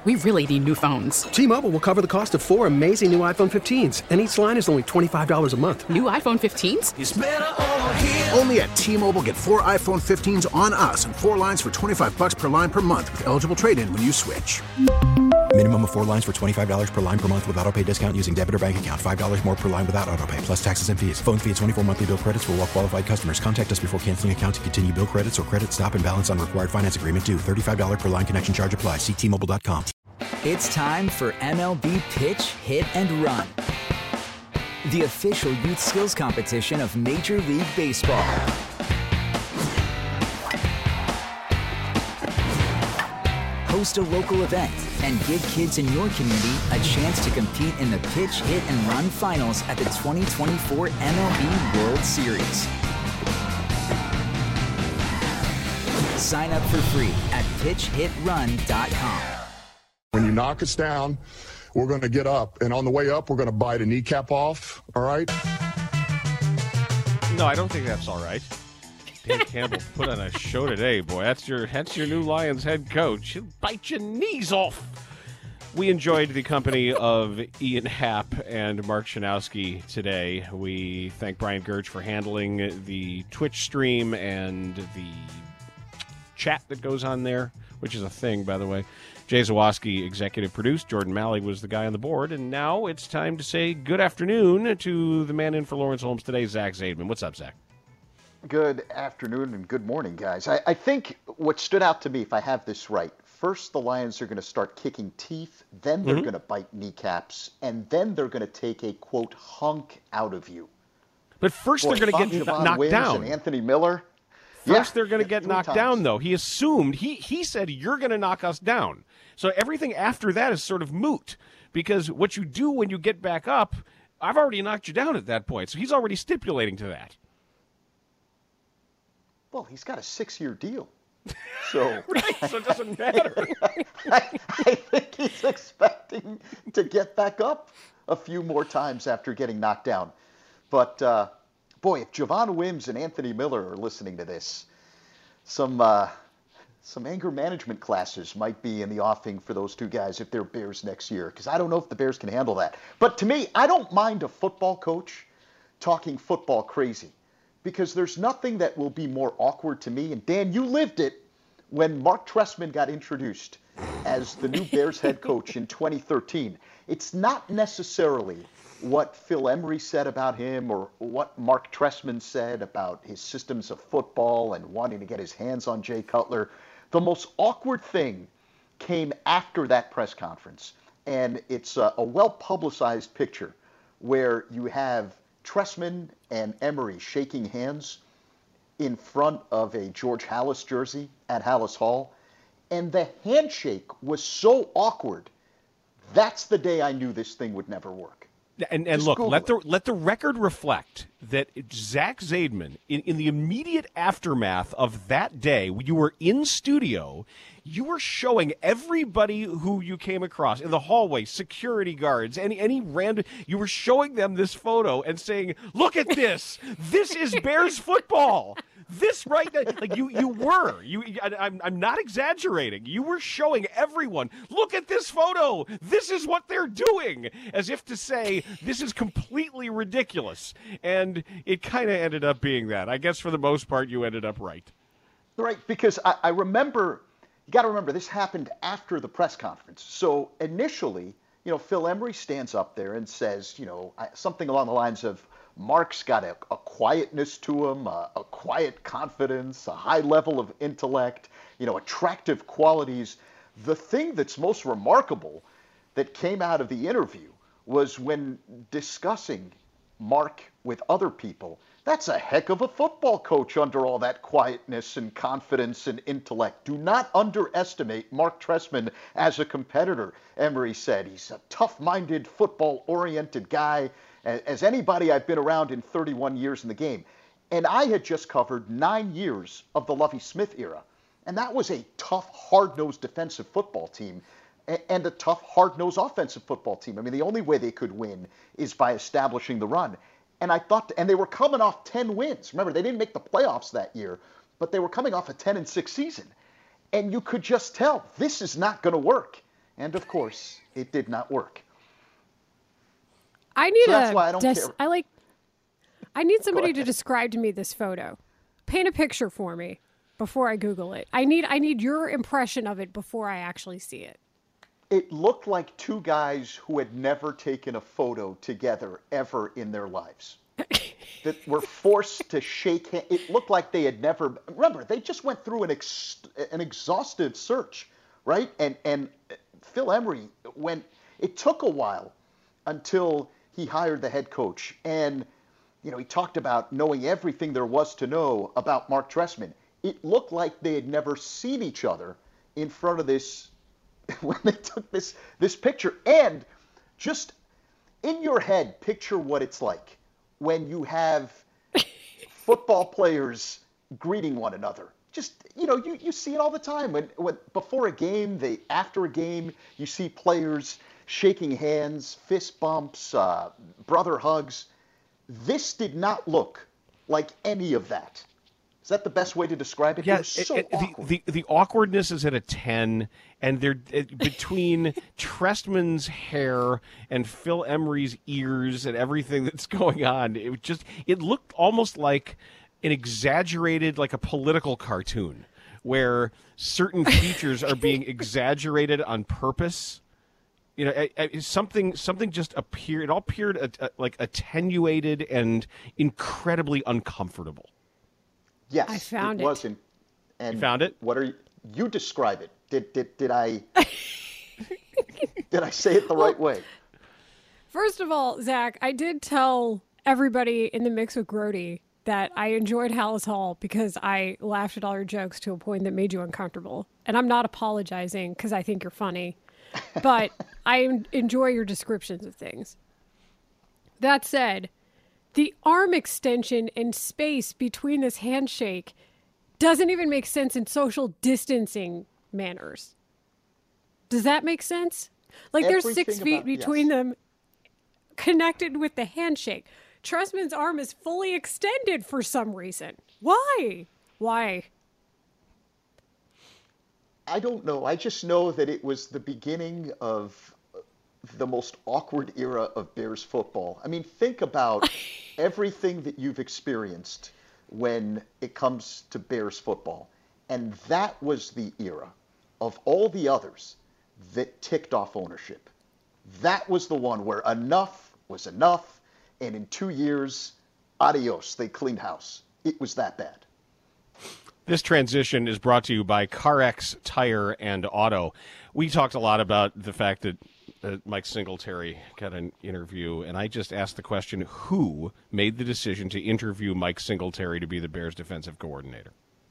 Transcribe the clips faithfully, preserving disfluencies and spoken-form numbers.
We really need new phones. T-Mobile will cover the cost of four amazing new iPhone fifteens, and each line is only twenty-five dollars a month. New iPhone fifteens? It's better over here. Only at T-Mobile, get four iPhone fifteens on us and four lines for twenty-five dollars per line per month with eligible trade-in when you switch. Minimum of four lines for twenty-five dollars per line per month with autopay discount using debit or bank account. five dollars more per line without autopay, plus taxes and fees. Phone fee at twenty-four monthly bill credits for well-qualified customers. Contact us before canceling account to continue bill credits or credit stop and balance on required finance agreement due. thirty-five dollars per line connection charge applies. See T Mobile dot com. It's time for M L B Pitch, Hit, and Run, the official youth skills competition of Major League Baseball. Host a local event and give kids in your community a chance to compete in the Pitch, Hit, and Run finals at the twenty twenty-four M L B World Series. Sign up for free at pitch hit run dot com. When you knock us down, we're going to get up. And on the way up, we're going to bite a kneecap off. All right? No, I don't think that's all right. Dan Campbell put on a show today, boy. That's your that's your new Lions head coach. He'll bite your knees off. We enjoyed the company of Ian Happ and Mark Shanowski today. We thank Brian Gertz for handling the Twitch stream and the chat that goes on there, which is a thing, by the way. Jay Zawoski executive produced. Jordan Malley was the guy on the board. And now it's time to say good afternoon to the man in for Lawrence Holmes today, Zach Zaidman. What's up, Zach? Good afternoon and good morning, guys. I, I think what stood out to me, if I have this right, first the Lions are going to start kicking teeth, then they're mm-hmm. going to bite kneecaps, and then they're going to take a, quote, hunk out of you. But first Boy, they're going to get Javon knocked Wims down. And Anthony Miller. First, yeah, they're going to yeah, get knocked times. down, though. He assumed, he he said, you're going to knock us down. So everything after that is sort of moot, because what you do when you get back up, I've already knocked you down at that point. So he's already stipulating to that. Well, he's got a six-year deal. So, right, so it doesn't matter. I, I think he's expecting to get back up a few more times after getting knocked down. But, uh, boy, if Javon Wims and Anthony Miller are listening to this, some uh, some anger management classes might be in the offing for those two guys if they're Bears next year, because I don't know if the Bears can handle that. But to me, I don't mind a football coach talking football crazy, because there's nothing that will be more awkward to me. And, Dan, you lived it when Mark Trestman got introduced as the new Bears head coach in twenty thirteen. It's not necessarily what Phil Emery said about him or what Mark Trestman said about his systems of football and wanting to get his hands on Jay Cutler. The most awkward thing came after that press conference, and it's a, a well-publicized picture where you have Trestman and Emery shaking hands in front of a George Halas jersey at Halas Hall, and the handshake was so awkward. That's the day I knew this thing would never work. And, and look, let the let the record reflect that Zach Zaidman, in, in the immediate aftermath of that day, you were in studio, you were showing everybody who you came across in the hallway, security guards, any any random, you were showing them this photo and saying, "Look at this! This is Bears football." This right, like you, you were. You, I, I'm, I'm not exaggerating. You were showing everyone, look at this photo. This is what they're doing, as if to say this is completely ridiculous. And it kind of ended up being that. I guess for the most part, you ended up right. Right, because I, I remember. You got to remember this happened after the press conference. So initially, you know, Phil Emery stands up there and says, you know, something along the lines of, Mark's got a, a quietness to him, a, a quiet confidence, a high level of intellect, you know, attractive qualities. The thing that's most remarkable that came out of the interview was when discussing Mark with other people, that's a heck of a football coach under all that quietness and confidence and intellect. Do not underestimate Mark Trestman as a competitor, Emery said. He's a tough-minded, football-oriented guy, as anybody I've been around in thirty-one years in the game. And I had just covered nine years of the Lovie Smith era. And that was a tough, hard-nosed defensive football team and a tough, hard-nosed offensive football team. I mean, the only way they could win is by establishing the run. And I thought, and they were coming off ten wins. Remember, they didn't make the playoffs that year, but they were coming off a ten and six season. And you could just tell, this is not going to work. And of course, it did not work. I need so that's a why I don't des- care. I like I need somebody to describe to me this photo. Paint a picture for me before I Google it. I need I need your impression of it before I actually see it. It looked like two guys who had never taken a photo together ever in their lives. That were forced to shake hands. It looked like they had never. Remember, they just went through an ex, an exhaustive search, right? And and Phil Emery went. It took a while until he hired the head coach, and you know he talked about knowing everything there was to know about Mark Trestman. It looked like they had never seen each other in front of this when they took this this picture. And just in your head, picture what it's like when you have football players greeting one another. Just, you know, you, you see it all the time. When, when before a game, they after a game, you see players shaking hands, fist bumps, uh, brother hugs. This did not look like any of that. Is that the best way to describe it? Yeah, it was so it, it, awkward. The, the the awkwardness is at a ten, and they're it, between Trestman's hair and Phil Emery's ears and everything that's going on. It just it looked almost like an exaggerated, like a political cartoon, where certain features are being exaggerated on purpose. You know, I, I, something something just appeared. It all appeared uh, uh, like attenuated and incredibly uncomfortable. Yes, I found it it. wasn't. And You found it? What are you? You describe it. Did did did I? did I say it the right way? First of all, Zach, I did tell everybody in the mix with Grody that I enjoyed Hallis Hall because I laughed at all your jokes to a point that made you uncomfortable. And I'm not apologizing because I think you're funny, but I enjoy your descriptions of things. That said, the arm extension and space between this handshake doesn't even make sense in social distancing manners. Does that make sense? Like there's Everything six feet about- between yes. them connected with the handshake. Trestman's arm is fully extended for some reason. Why? Why? I don't know. I just know that it was the beginning of the most awkward era of Bears football. I mean, think about everything that you've experienced when it comes to Bears football. And that was the era of all the others that ticked off ownership. That was the one where enough was enough, and in two years, adios, they cleaned house. It was that bad. This transition is brought to you by CarX Tire and Auto. We talked a lot about the fact that uh, Mike Singletary got an interview, and I just asked the question, who made the decision to interview Mike Singletary to be the Bears defensive coordinator?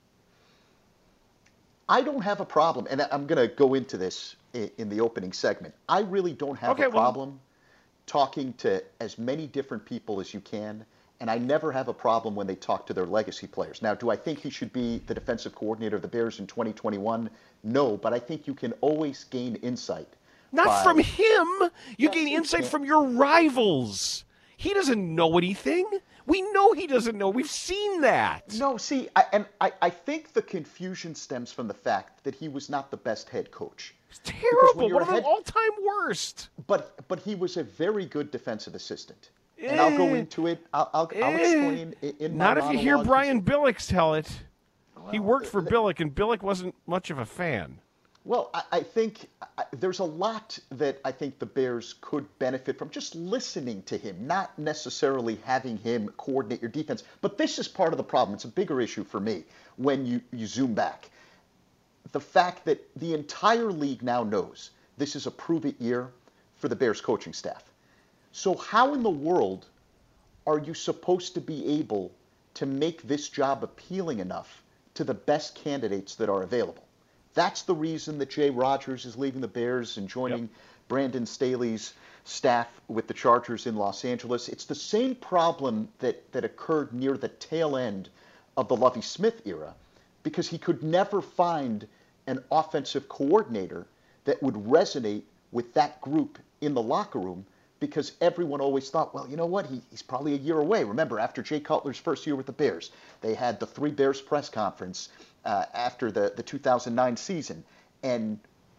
I don't have a problem, and I'm going to go into this in, in the opening segment. I really don't have Okay, a well- problem talking to as many different people as you can, and I never have a problem when they talk to their legacy players. Now, do I think he should be the defensive coordinator of the Bears in twenty twenty-one? No, but I think you can always gain insight. Not by- from him. You Yes, gain you insight can. from your rivals. He doesn't know anything. We know he doesn't know. We've seen that. No, see, I, and I, I think the confusion stems from the fact that he was not the best head coach. It's when terrible. you're One of the head- all-time worst. But but he was a very good defensive assistant. And I'll go Eh. into it. I'll, I'll, I'll Eh. explain i- in my Not if you hear monologue. Brian Billick tell it. He worked for Billick, and Billick wasn't much of a fan. Well, I, I think I, there's a lot that I think the Bears could benefit from just listening to him, not necessarily having him coordinate your defense. But this is part of the problem. It's a bigger issue for me when you, you zoom back. The fact that the entire league now knows this is a prove-it year for the Bears coaching staff. So how in the world are you supposed to be able to make this job appealing enough to the best candidates that are available? That's the reason that Jay Rodgers is leaving the Bears and joining Yep. Brandon Staley's staff with the Chargers in Los Angeles. It's the same problem that, that occurred near the tail end of the Lovie Smith era, because he could never find an offensive coordinator that would resonate with that group in the locker room, because everyone always thought, well, you know what, he, he's probably a year away. Remember, after Jay Cutler's first year with the Bears, they had the three Bears press conference uh, after the, the two thousand nine season, and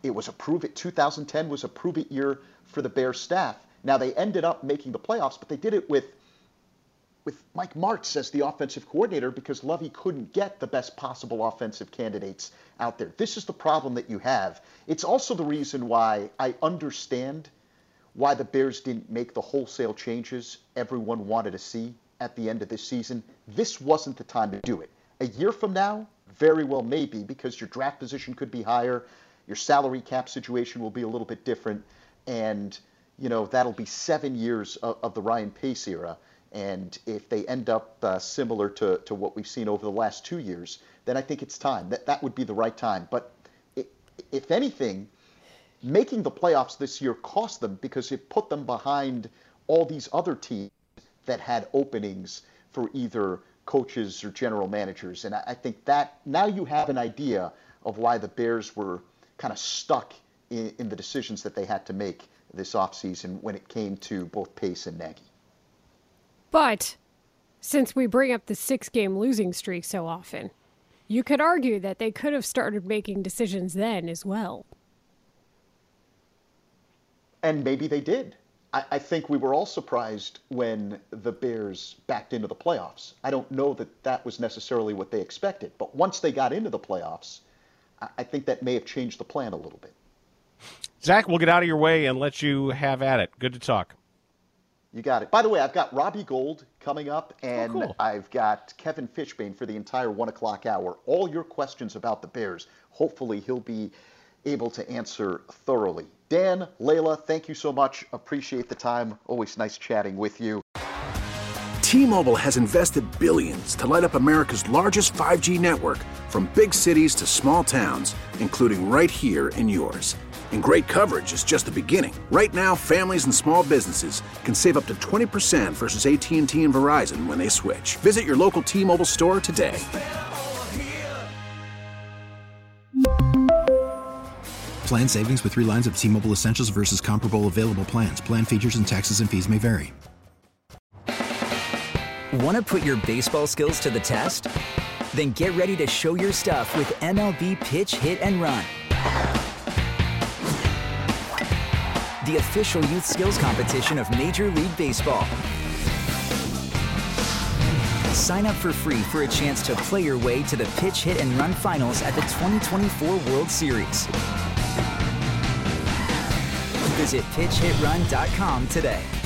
It was a prove-it. two thousand ten was a prove-it year for the Bears staff. Now, they ended up making the playoffs, but they did it with with Mike Martz as the offensive coordinator because Lovie couldn't get the best possible offensive candidates out there. This is the problem that you have. It's also the reason why I understand why the Bears didn't make the wholesale changes everyone wanted to see at the end of this season. This wasn't the time to do it. A year from now, very well maybe, because your draft position could be higher, your salary cap situation will be a little bit different, and you know that'll be seven years of, of the Ryan Pace era. And if they end up uh, similar to, to what we've seen over the last two years, then I think it's time. That that would be the right time. But it, if anything, making the playoffs this year cost them because it put them behind all these other teams that had openings for either coaches or general managers. And I, I think that now you have an idea of why the Bears were kind of stuck in, in the decisions that they had to make this offseason when it came to both Pace and Nagy. But since we bring up the six-game losing streak so often, you could argue that they could have started making decisions then as well. And maybe they did. I, I think we were all surprised when the Bears backed into the playoffs. I don't know that that was necessarily what they expected. But once they got into the playoffs, I, I think that may have changed the plan a little bit. Zach, we'll get out of your way and let you have at it. Good to talk. You got it. By the way, I've got Robbie Gould coming up, and oh, cool. I've got Kevin Fishbane for the entire one o'clock hour. All your questions about the Bears, hopefully he'll be able to answer thoroughly. Dan, Layla, thank you so much. Appreciate the time. Always nice chatting with you. T-Mobile has invested billions to light up America's largest five G network, from big cities to small towns, including right here in yours. And great coverage is just the beginning. Right now, families and small businesses can save up to twenty percent versus A T and T and Verizon when they switch. Visit your local T-Mobile store today. Plan savings with three lines of T-Mobile Essentials versus comparable available plans. Plan features and taxes and fees may vary. Want to put your baseball skills to the test? Then get ready to show your stuff with M L B Pitch, Hit, and Run. The official youth skills competition of Major League Baseball. Sign up for free for a chance to play your way to the Pitch, Hit, and Run finals at the twenty twenty-four World Series. Visit pitch hit run dot com today.